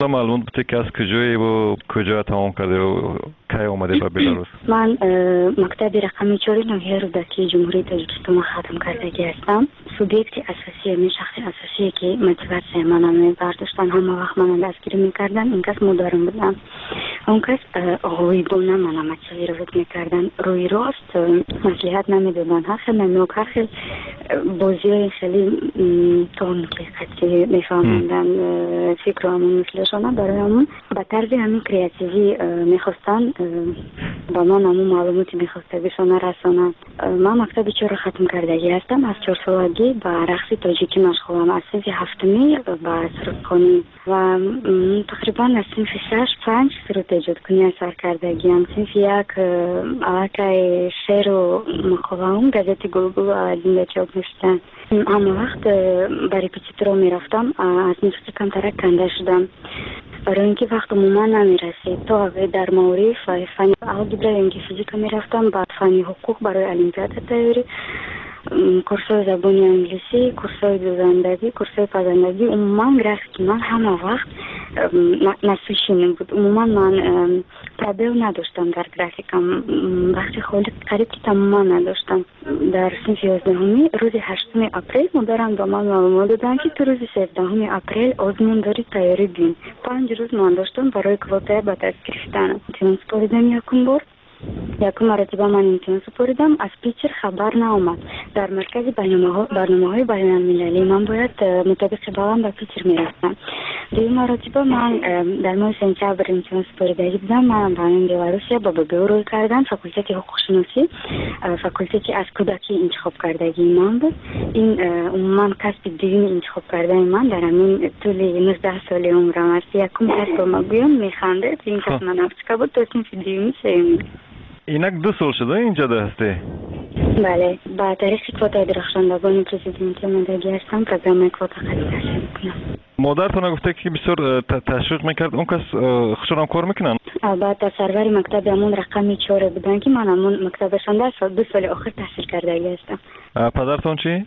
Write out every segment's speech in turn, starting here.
معلومات بده که از کجایی و کجا تمام کرده و کی اومده به بلاروس؟ من مکتب رقم 4 ناحیه رودکی جمهوری تاجیکستان ختم کردگی هستم. سوبیکت اساسی من شخص اساسی که موتیواسیون منو برداشتن همه وقت منو دستگیر میکردن این کس مدرم بودم. اون کس غیبانه منو متوجه میکردن روی راست مصلحت نمیدادن. هر خیلی نمیوک هر خیلی بازی خیلی تونقیقتی میفهمندن فکر همون مثلشانه برای همون به طرز همین کریاتیوی میخواستن با من همون معلوماتی میخواسته بشانه رسانه. من مکتب 4 ختم کردگی هستم. از 4 سالگی به رقص تاجیکی مشغولم. از صنف هفتمی به سرودخوانی و تقریبا از صنف 6-5 سرود ایجاد کنی سر کردگی هم. صنف 1 علاقه شعر و مقاله هم گازت گلگل اولین چاپ میشتن. اما وقت برای پیچیترو میرفتم از موسیقی کمترک کنده شدم برای اینکه وقت عموما نمیرسید. تا در معارف فنی الگبرا اینکه فیزیک میرفتم، بعد فنی حقوق برای المپیاد تیاری، کورسای زبانی انگلیسی، کورسای دوزندگی، کورسای پزندگی. عموما گرافیک من همه وقت نسوشین بود. عموما من پرابل نداشتم در گرافیکم. وقتی خالی قریب که تماما نداشتم. در صنف 11 روز 8 اپریل مدرم به من معلومات دادن که تو روز 13 اپریل آزمون داری تیاری بین. 5 روز من داشتم برای کوتاه به دست گرفتن. امتحان سپردم یکم بار. یکم مرتبه من امتحان سپردم. از پیچر خبر نامد. در مرکز برنامه‌های بین‌المللی من باید مطابق بالام به پیچر میرفتم. دوم مرتبه من در ماه سپتامبر امتحان سپردگی بودم. من برای بلاروسیا با ببیو روی کردم. فاکولته حقوق شناسی، فاکولته که از کودکی انتخاب کردگی من بود. این عموما کسب دوم انتخاب کرده من در همین طول 19 سال عمرم است. یکم کس با ما بیان میخنده این کس من افسکه بود تا صنف دوم سوم. اینک 2 سال شده اینجا هستی؟ بله، با تاریخ کوتا درخشندگان پرزیدنتی آمادگی هستم. پروگرام کوتا خرید تشریف میکنم. مادرتان گفته که بسیار تشویق میکرد. اون کس خودشون کار میکنن؟ بعد تا سرور مکتب همون رقم 4 بودن که من همون مکتبشان در 2 سال آخر تحصیل کردگی هستم. پدرتان چی؟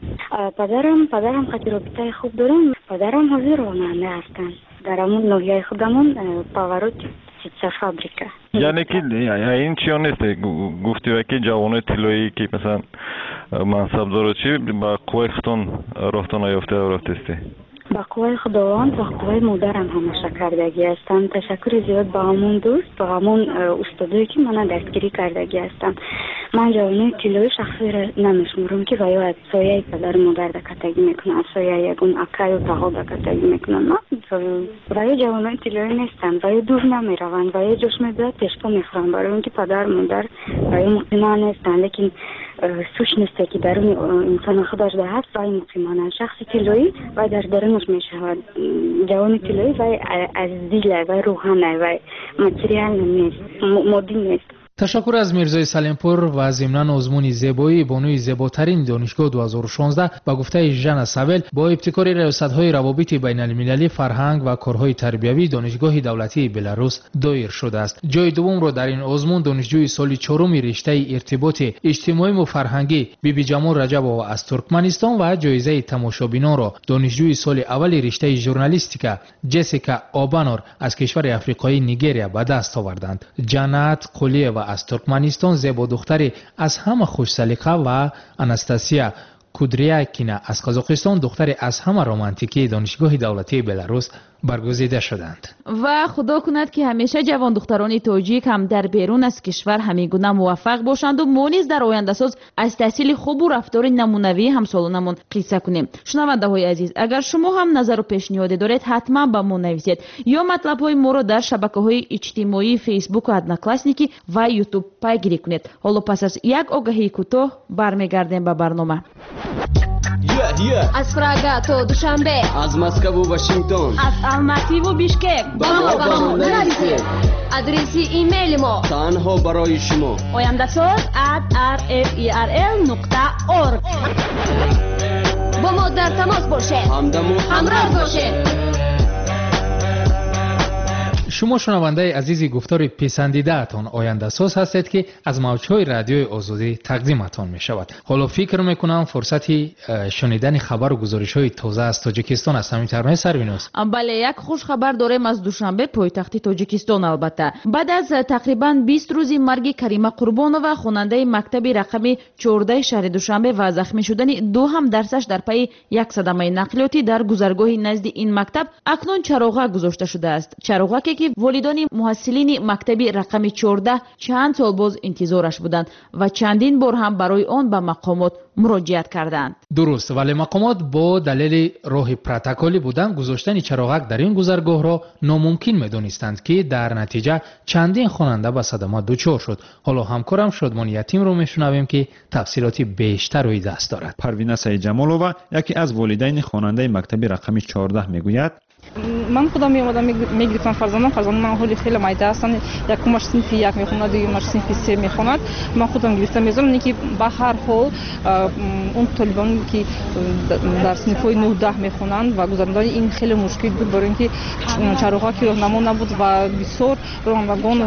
پدرم خیلی رابطه خوب دارم. پدرم حاضر راننده هستن. در همون ناحیه خودمون پاورود چیزا فابریکا. یعنی که این چی نیست؟ گفتی که جوانای طلایی که مثلا منصبدار چی با قوای خودتون راهتون یافته با قوای خداوند و قوای مادرم همشه کردگی هستم. تشکر زیاد با همون دوست، با همون استادایی که من دستگیری کردگی هستم. من جوانای طلایی شخصی را نمیشمرم که ویا از سایه پدر مادر دکتگی میکنن، از سایه یکون اکای و تاها دکتگی میکنن. نه، ویا جوانای طلایی نیستن. ویا دور نمیروند. ویا جوش میداد پیشتا میخورن برای اینکه پدر مادر ویا مقیمان نیستن. لیکن سوش نیسته که درون انسان خودش ده هست وای مقیمانه. شخصی طلایی و در درونش میشود. جوان طلایی وای از دیله و روحانه و ماتریال نیست، مادی نیست. تشکر از میرزای سلیمپور و ضمناً آزمون زیبایی بانوی زیباترین دانشگاه 2016 با گفته ژن ساول با ابتکار ریاست‌های روابط بین‌المللی، فرهنگ و کارهای تربیوی دانشگاه دولتی بلاروس دایر شده است. جای دوم را در این آزمون دانشجوی سال 4 رشته ارتباط اجتماعی و فرهنگی بیبی جمال رجبova از ترکمنستان و جایزه تماشابینان را دانشجوی سال اول رشته ژورنالیستیکا جسیکا آبانور از کشور آفریقایی نیگریا به دست آوردند. جنت قلیه از ترکمنستان زیبا دختری از همه خوش سلیقه و اناستاسیا کودریاکینا از قزاقستان دختری از همه رمانتیکی دانشگاه دولتی بلاروس برگزیده شدند. و خدا کند که همیشه جوان دختران تاجیک هم در بیرون از کشور همیگونه موفق باشند و ما نیز در آینده ساز از تحصیل خوب و رفتار نمونوی همسالانمون قصه کنیم. شنونده های عزیز، اگر شما هم نظر و پیشنهادی دارید حتما با ما نویسید یا مطلب های ما را در شبکه‌های اجتماعی فیسبوک و ادناکلاسنیکی و یوتیوب پیگیری کنید. حالا پس از یک آگهی کوتاه برمیگردیم به برنامه. از پراگا تا دوشنبه، از مسکو و واشنگتن، از الماتی و بیشکک با ما نویسید. آدرس ایمیل ما تنها برای شما oyandasaz@rferl.org. با ما در تماس باشید، همراه باشید. شما شنونده عزیزی گفتار پسندیده‌تان آینده ساز هستید که از موج‌های رادیوی آزادی تقدیمتان می شود. حالا فکر میکنم فرصتی شنیدن خبر و گزارش‌های تازه از تاجیکستان است. همینطور سروینوس؟ بله، یک خوش خبر داریم از دوشنبه پایتخت تاجیکستان. البته بعد از تقریبا 20 روزی مرگ کریمه قربانова خواننده مکتب رقمی 14 شهر دوشنبه و زخمی شدن دو هم درسش در پی یک صدمه نقلیاتی در گذرگاهی نزد این مکتب اکنون چراغک گذاشته شده است. چراغکی که والدان محصلین مکتب رقمی 14 چند سال باز انتظارش بودند و چندین بار هم برای آن به مقامات مراجعت کردند. درست، ولی مقامات با دلیل راه پروتکلی بودن گذاشتن چراغک در این گذرگاه را ناممکن می‌دانستند که در نتیجه چندین خواننده به صدمات دچار شد. حالا همکارم شادمان یتیم رو میشنویم که تفصیلات بیشتر روی دست دارد. پروینه سعیدجمالова یکی از والدین خواننده مکتب رقمی 14 میگوید: من خودم میومدم میگرفتم فرزندان من حالی خیلی مایده هستن. یکمش صنف 1 میخوند، دیگه‌مش صنف 3 میخوند. من خودم گرفتم میذارم اینکه به هر حال اون طالبانی که در صنف‌های 9 10 میخونند و گذراندن این خیلی مشکل بود، برای اینکه چراغکی راهنما نبود و بسیار رانندگان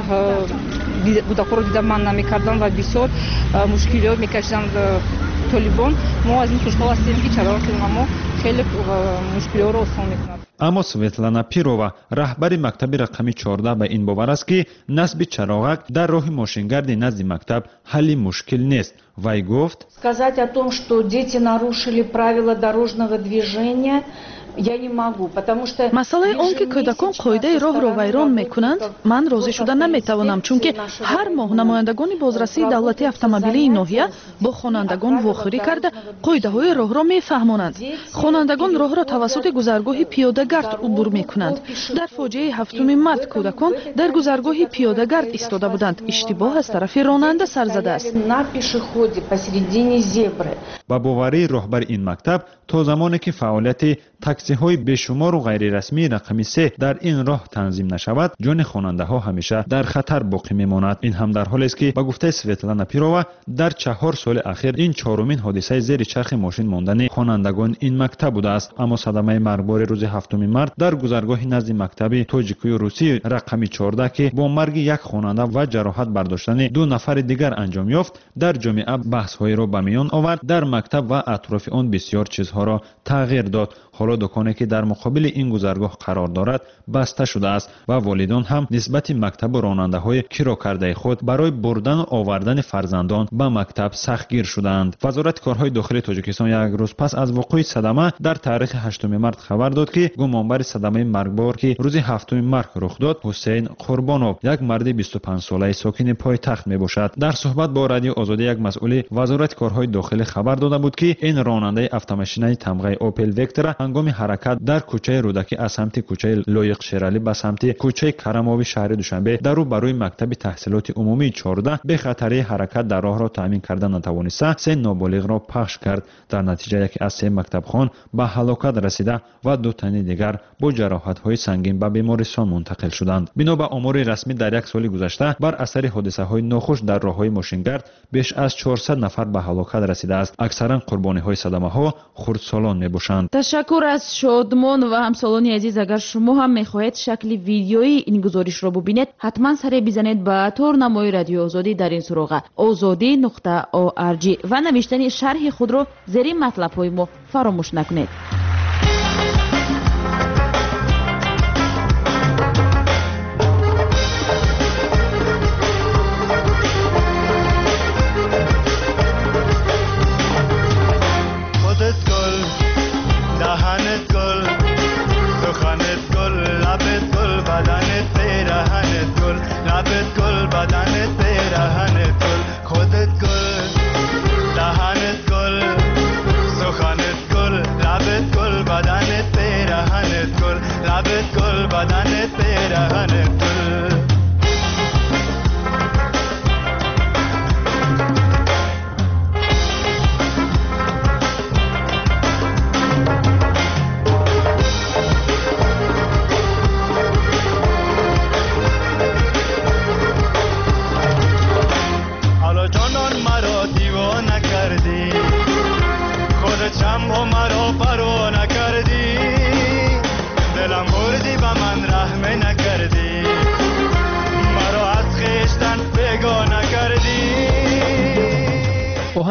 کودکان رو دیدن من نمیکردن و بسیار مشکلات میکشیدند طالبان. ما از این خوشحال هستیم که چراغ راهنما خیلی مشکلات رو آسان میکند. اما سویتلانا پیرووا رهبر مکتب رقمی 14 به این باور است که نصب چراغک در راه ماشینگرد نزد مکتب حل مشکل نیست. وی گفت: сказать о том, что дети нарушили правила дорожного движения я не могу, потому что مسئله آن که کودکان قاعده راه را ویران میکنند من راضی شدن نمیتوانم، چون که هر ماه نمایندگان بازرسی دولتی اتومبیلی ناحیه با خوانندگان واخوری کرده قاعده های راه را میفهمانند. خوانندگان راه را توسط گذرگاه پیاده‌گرد عبور میکنند. در فاجعه 7 مارس کودکان در گذرگاه پیاده‌گرد ایستاده بودند. اشتباه از طرف راننده سر زده است. با باوری رهبر این مکتب تا زمانی که فعالیت تاکسی‌های بیشمار و غیر رسمی رقمی 3 در این راه تنظیم نشود، جان خواننده‌ها همیشه در خطر باقی میماند. این هم در حالی است که با گفته سویتلانا پیرووا در 4 سال اخیر این چهارمین حادثه زیر چرخ ماشین ماندن خوانندگان این مکتب بوده است. اما صدمه مرگبار روز 7 مارس در گذرگاه نزد مکتب تاجیکی روسی رقمی 14 که با مرگ یک خواننده و جراحت برداشتن 2 نفر دیگر انجام یافت، در جامعه بحث‌های را به میان آورد. در مکتب و اطراف آن بسیار چیزها را تغییر داد. حالا دکانی که در مقابل این گذرگاه قرار دارد بسته شده است و والدان هم نسبت مکتب و راننده‌های کیراکرده خود برای بردن و آوردن فرزندان به مکتب سختگیر شدند. وزارت کارهای داخلی تاجیکستان یک روز پس از وقوع صدمه در تاریخ 8 مارس خبر داد که گمانبر صدمه مرگبار که روز 7 مارس رخ داد حسین قربانوف یک مرد 25 ساله ساکن پایتخت میباشد. در صحبت با رادیو آزادی یک مسئول وزارت کارهای داخلی خبر داده بود که این راننده اتومبیل تمغه اوپل وکتور هنگام حرکت در کوچه رودکی از سمت کوچه لایق شیرالی به سمت کوچه کرم‌آبی شهر دوشنبه در روبروی مکتب تحصیلات عمومی 14 به خطر حرکت در راه را تامین کردن نتوانسته 3 نابالغ را پخش کرد. در نتیجه یکی از 3 مکتبخوان به هلاکت رسیده و 2 تن دیگر با جراحت‌های سنگین به بیمارستان منتقل شدند. بنا به آمار رسمی در یک سال گذشته بر اثر حادثه‌های ناخوش در راه‌های ماشینگرد بیش از 400 نفر به هلاکت رسیده است. اکثرا قربانی‌های صدمه‌ها خردسالان میباشند. تشکر از شادمان و همسالانی عزیز. اگر شما هم میخواهید شکل ویدیویی این گزارش را ببینید حتما سر بزنید به تورنمای رادیو آزادی در این سراغ azadi.org و نوشتن شرح خود را زیر مطلب‌های ما فراموش نکنید. دلم بردی و من رحم نکردی.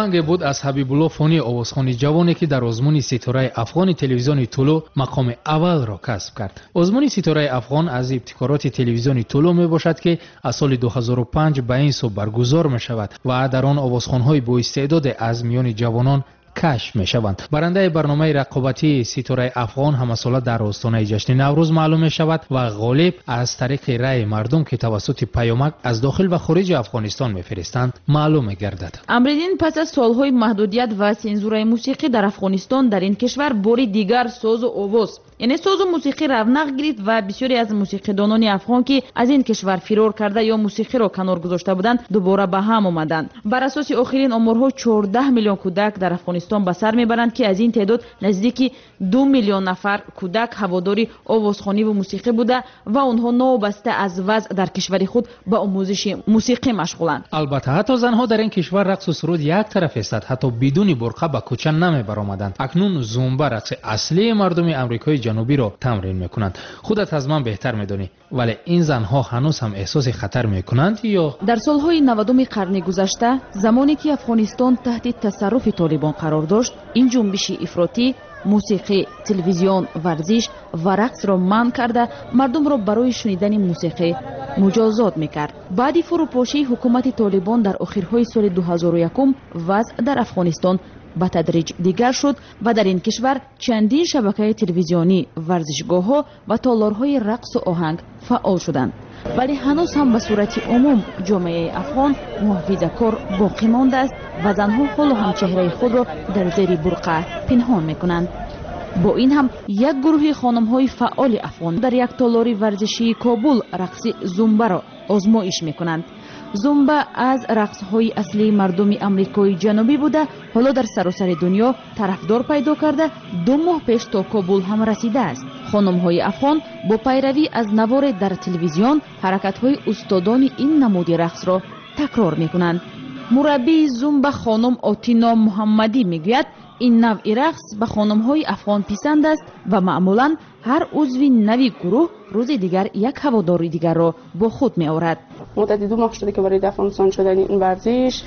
آهنگ بود از حبیب‌الله فانی، آوازخوان جوانی که در آزمون ستاره افغان تلویزیون طلو مقام اول را کسب کرد. آزمون ستاره افغان از ابتکارات تلویزیون طلو می باشد که از سال 2005 به این سو برگزار می شود و در آن آوازخوان‌های با استعداد از میان جوانان کشف می شوند. برنده برنامه رقابتی ستاره افغان همساله در آستانه جشن نوروز معلوم می شود و غالب از طریق رأی مردم که توسط پیامک از داخل و خارج افغانستان می فرستند معلوم می گردد. امریدین پس از سالهای محدودیت و سنزورای موسیقی در افغانستان در این کشور باری دیگر ساز و آواز یعنی ساز و موسیقی رونق گرفت و بسیاری از موسیقیدانان افغان که از این کشور فرار کرده یا موسیقی را کنار گذاشته بودند دوباره به هم آمدند. بر اساس آخرین آمارها 14 میلیون کودک در افغانستان به سر میبرند که از این تعداد نزدیک 2 میلیون نفر کودک هواداری آوازخوانی و موسیقی بوده و آنها نوبسته از وضع در کشور خود به آموزش موسیقی مشغولند. البته حتی زنها در این کشور رقص و سرود یک طرف است، حتی بدون برقه به کوچه نمی برآمدند. اکنون زومبا رقص اصلی مردم آمریکای جنوبی را تمرین میکنند. خودت از من بهتر میدانی، ولی این زنها هنوز هم احساس خطر میکنند یا؟ در سالهای 90 قرن گذشته زمانی که افغانستان تحت تصرف طالبان قرار داشت، این جنبش افراطی موسیقی، تلویزیون، ورزش و رقص را منع کرده مردم را برای شنیدن موسیقی مجازات میکرد. بعد فروپاشی حکومت طالبان در آخرهای سال 2001 وضع در افغانستان به تدریج دیگر شد و در این کشور چندین شبکه تلویزیونی، ورزشگاه‌ها و تالارهای رقص و آهنگ فعال شدند. ولی هنوز هم به صورت عموم جامعه افغان محافظه‌کار باقی مانده است و زنها حالا هم چهره خود را در زیر برقع پنهان میکنند. با این هم یک گروه خانم‌های فعال افغان در یک تالار ورزشی کابل رقص زومبا را آزمایش میکنند. زومبا از رقص‌های اصلی مردم آمریکای جنوبی بوده، حالا در سراسر دنیا طرفدار پیدا کرده 2 ماه پیش تا کابل هم رسیده است. خانم‌های افغان با پیروی از نوار در تلویزیون حرکت‌های استادان این نمود رقص را تکرار می‌کنند. مربی زومبا خانم آتینا محمدی میگوید این نوع رقص به خانم‌های افغان پسند است و معمولاً هر عضو نوی گروه روز دیگر یک هوادار دیگر را با خود می آورد. مدت 2 ماه شده که وارد افغانستان شدن این ورزش،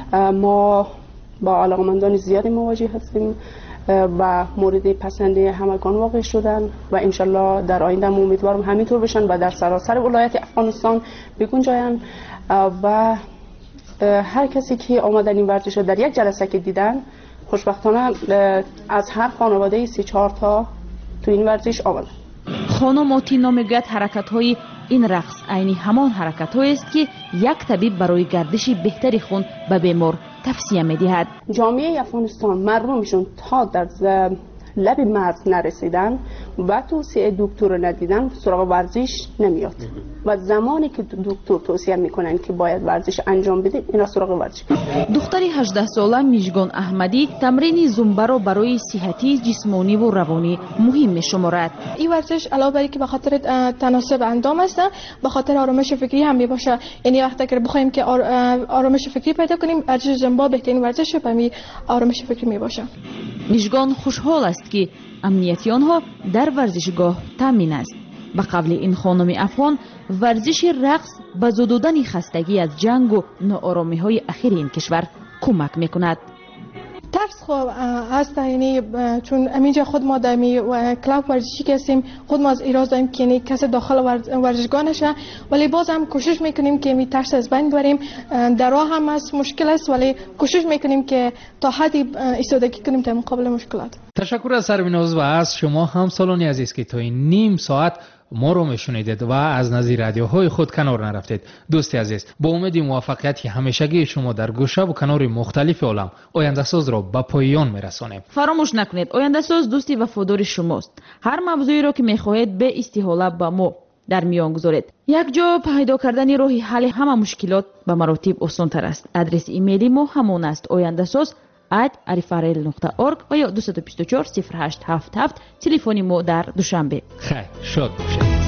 ما با علاقمندان زیادی مواجه هستیم و مورد پسند همگان واقع شدن و انشالله در آینده امیدوارم همینطور بشن و در سراسر ولایت افغانستان بگنجاین و هر کسی که آمدن این ورزش رو در یک جلسه که دیدن خوشبختانه از هر خانواده 3-4 تا تو این ورزش آمدن. خانم آتینا میگوید حرکت‌های این رقص عینی همان حرکت‌هایی است که یک طبیب برای گردش بهتری خون به بیمار توصیه می‌دهد. جامعه افغانستان مردمشون تا در لب مرز نرسیدن و توصیه دکتر رو ندیدن سراغ ورزش نمیاد و زمانی که دکتر توصیه میکنن که باید ورزش انجام بدید اینا سراغ ورزش. دختر 18 ساله میژگان احمدی تمرین زومبا را برای صحتی جسمانی و روانی مهم میشمارد. این ورزش علاوه بر اینکه به خاطر تناسب اندام است، به خاطر آرامش فکری هم میباشه. یعنی وقتی که بخوایم که آرامش فکری پیدا کنیم، ورزش زومبا بهترین ورزش برای آرامش فکری میباشه. میژگان خوشحال است که امنیتی آنها در ورزشگاه تامین است. به قول این خانم افغان، ورزش رقص به زدودن خستگی از جنگ و ناآرامی‌های اخیر این کشور کمک میکند. ترس خوب است، یعنی چون همینجا خود ما در کلاب ورزشی که هستیم خود ما از ایراز داریم که یعنی کسی داخل ورزشگاه نشه، ولی باز هم کوشش میکنیم که می ترس از بین ببریم. در راه هم از مشکل است ولی کوشش میکنیم که تا حدی ایستادگی کنیم در مقابل مشکلات. تشکر از سربیناز و از شما همسالانی عزیز که تا این نیم ساعت ما رو میشنیدید و از نظیر رادیوهای خود کنار نرفتید. دوستی عزیز، با امید موفقیت همیشگی شما در گوشه و کنار مختلف عالم آینده ساز را به پایان میرسانیم. فراموش نکنید آینده ساز دوستی وفادار شماست. هر موضوعی را که میخواهید به استحاله با ما در میان گذارید. یک جا پیدا کردن راه حل همه مشکلات به مراتب آسان تر است. آدرس ایمیلی ما همون است: ayandasoz@arifarel.org و یا 224 0877. تلفن ما در دوشنبه. خیر، شاد باشید.